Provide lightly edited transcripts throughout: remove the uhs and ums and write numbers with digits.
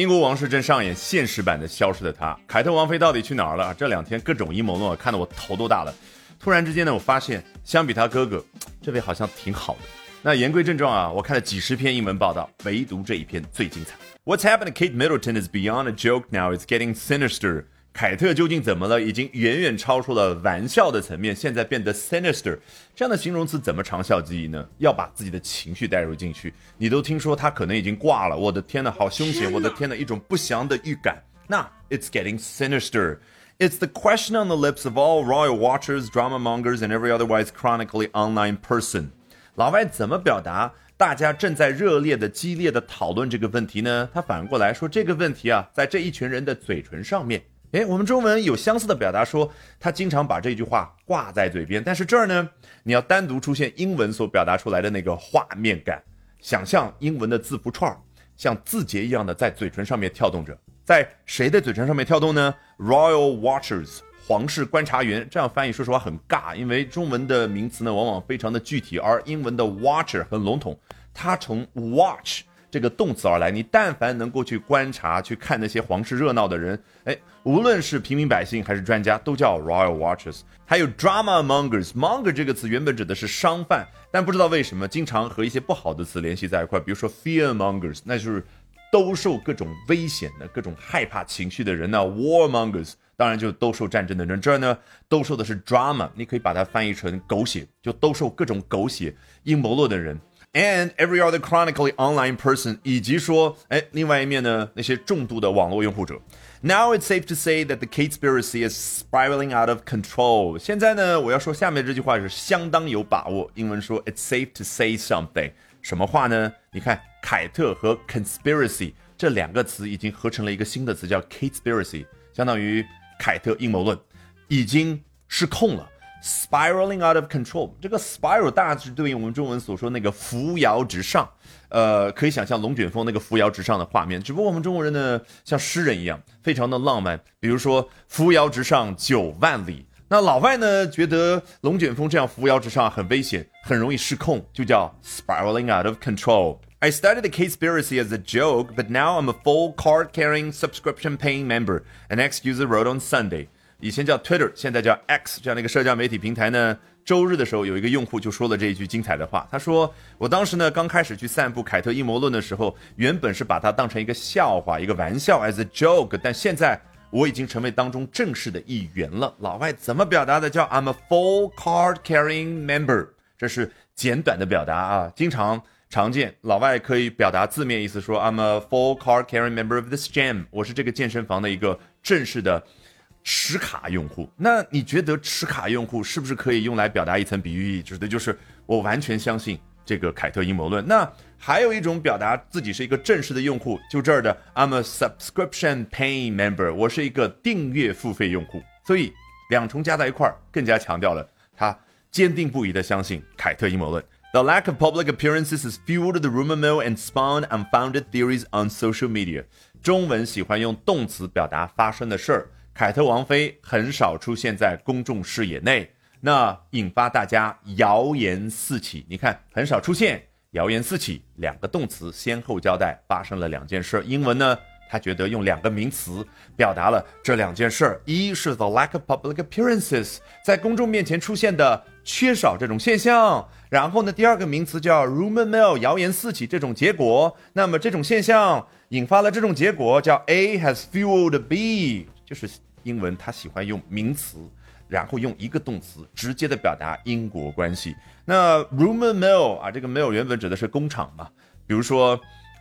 英国王室正上演现实版的消失的她，凯特王妃到底去哪儿了？这两天各种阴谋论看得我头都大了。突然之间呢，我发现相比他哥哥，这位好像挺好的。那言归正传啊，我看了几十篇英文报道，唯独这一篇最精彩。What's happened to Kate Middleton is beyond a joke now, it's getting sinister. 凯特究竟怎么了？已经远远超出了玩笑的层面，现在变得 sinister。这样的形容词怎么长效记忆呢？要把自己的情绪带入进去。你都听说他可能已经挂了，我的天哪，好凶险！我的天哪，一种不祥的预感。那 it's getting sinister.It's the question on the lips of all royal watchers, drama mongers, and every otherwise chronically online person. 老外怎么表达大家正在热烈的、激烈的讨论这个问题呢？他反过来说这个问题啊，在这一群人的嘴唇上面。我们中文有相似的表达说，他经常把这句话挂在嘴边，但是这儿呢，你要单独出现英文所表达出来的那个画面感，想象英文的字符串像字节一样的在嘴唇上面跳动着。在谁的嘴唇上面跳动呢？ Royal Watchers 皇室观察员，这样翻译说实话很尬，因为中文的名词呢往往非常的具体，而英文的 Watcher 很笼统，它从 Watch 这个动词而来，你但凡能够去观察去看那些皇室热闹的人，无论是平民百姓还是专家都叫 Royal Watchers。 还有 Drama Mongers， Monger 这个词原本指的是商贩，但不知道为什么经常和一些不好的词联系在一块，比如说 Fear Mongers， 那就是兜售各种危险的各种害怕情绪的人呢。 Warmongers 当然就兜售战争的人，这儿呢兜售的是 drama， 你可以把它翻译成狗血，就兜售各种狗血阴谋论的人。 And every other chronically online person， 以及说另外一面呢，那些重度的网络用户者。 Now it's safe to say that the Katespiracy is spiraling out of control。 现在呢，我要说下面这句话是相当有把握，英文说 it's safe to say something。 什么话呢？你看凯特和 conspiracy 这两个词已经合成了一个新的词叫 Katespiracy， 相当于凯特阴谋论已经失控了， spiraling out of control。 这个 spiral 大致对应我们中文所说那个扶摇直上，可以想象龙卷风那个扶摇直上的画面，只不过我们中国人呢像诗人一样非常的浪漫，比如说扶摇直上9万里。那老外呢觉得龙卷风这样扶摇直上很危险，很容易失控，就叫 spiraling out of control。I started the Katespiracy as a joke, but now I'm a full card-carrying, subscription-paying member, an ex-user wrote on Sunday. 以前叫 Twitter， 现在叫 X， 这样的一个社交媒体平台呢，周日的时候有一个用户就说了这一句精彩的话，他说我当时呢刚开始去散布凯特阴谋论的时候，原本是把它当成一个笑话一个玩笑 as a joke， 但现在我已经成为当中正式的一员了。老外怎么表达的？叫 I'm a full card-carrying member， 这是简短的表达啊，常见，老外可以表达字面意思说 I'm a full card-carrying member of this gym， 我是这个健身房的一个正式的持卡用户。那你觉得持卡用户是不是可以用来表达一层比喻，指的就是我完全相信这个凯特阴谋论？那还有一种表达自己是一个正式的用户，就这儿的 I'm a subscription paying member， 我是一个订阅付费用户。所以两重加在一块儿，更加强调了他坚定不移地相信凯特阴谋论。The lack of public appearances has fueled the rumor mill and spawned unfounded theories on social media。 中文喜欢用动词表达发生的事儿，凯特王妃很少出现在公众视野内，那引发大家谣言四起。你看很少出现，谣言四起，两个动词先后交代发生了两件事。英文呢，他觉得用两个名词表达了这两件事，一是 the lack of public appearances， 在公众面前出现的缺少这种现象，然后呢第二个名词叫 rumor mill， 谣言四起这种结果。那么这种现象引发了这种结果，叫 A has fueled B， 就是英文他喜欢用名词然后用一个动词直接的表达因果关系。那 rumor mill 啊，这个 mill 原本指的是工厂嘛，比如说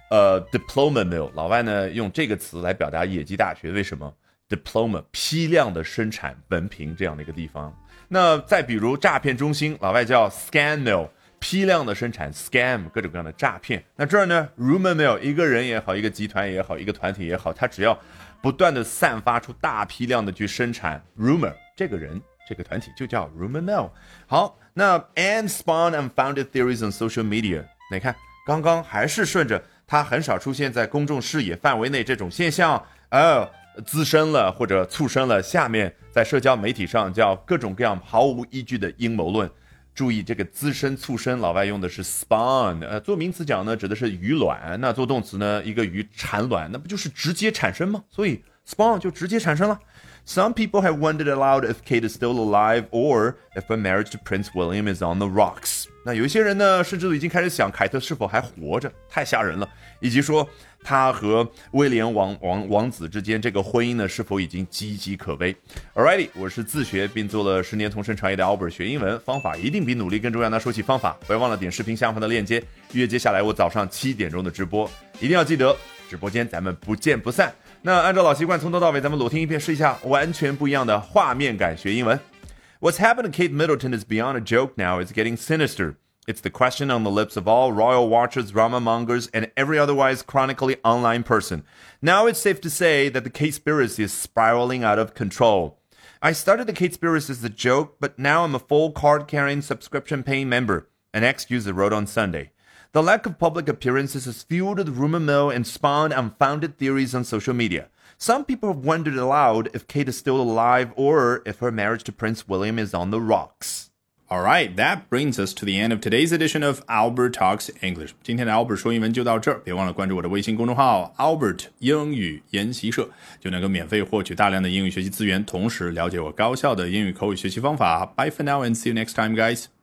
diploma mill， 老外呢用这个词来表达野鸡大学。为什么 diploma 批量的生产文凭这样的一个地方。那再比如诈骗中心，老外叫 scam mill， 批量的生产 scam 各种各样的诈骗。那这儿呢 rumor mill， 一个人也好，一个集团也好，一个团体也好，他只要不断的散发出大批量的去生产 rumor， 这个人这个团体就叫 rumor mill。 好，那 and spawn unfounded theories on social media， 你看刚刚还是顺着他很少出现在公众视野范围内这种现象滋生了或者促生了下面在社交媒体上叫各种各样毫无依据的阴谋论。 注意这个滋生促生，老外用的是 spawn，做名词讲呢指的是鱼卵，那做动词呢一个鱼产卵，那不就是直接产生吗？所以 spawn 就直接产生了。Some people have wondered aloud if Kate is still alive or if her marriage to Prince William is on the rocks. 那有一些人呢，甚至都已经开始想凯特是否还活着，太吓人了，以及说他和威廉王子之间这个婚姻呢，是否已经岌岌可危。Alrighty， 我是自学并做了10年同声传译的 Albert， 学英文方法一定比努力更重要。那说起方法，不要忘了点视频下方的链接，预约接下来我早上7点钟的直播，一定要记得直播间咱们不见不散。那按照老习惯，从头到尾咱们裸听一遍，试一下完全不一样的画面感学英文。What's happened to Kate Middleton is beyond a joke now. It's getting sinister. It's the question on the lips of all royal watchers, drama mongers, and every otherwise chronically online person. Now it's safe to say that the Kate-spiracy is spiraling out of control. I started the Kate-spiracy as a joke, but now I'm a full card-carrying, subscription-paying member, an ex-user wrote on Sunday.The lack of public appearances has fueled the rumor mill and spawned unfounded theories on social media. Some people have wondered aloud if Kate is still alive or if her marriage to Prince William is on the rocks. Alright, that brings us to the end of today's edition of Albert Talks English. 今天的 Albert 说英文就到这儿，别忘了关注我的微信公众号 Albert 英语研习社，就能够免费获取大量的英语学习资源，同时了解我高效的英语口语学习方法。Bye for now and see you next time, guys.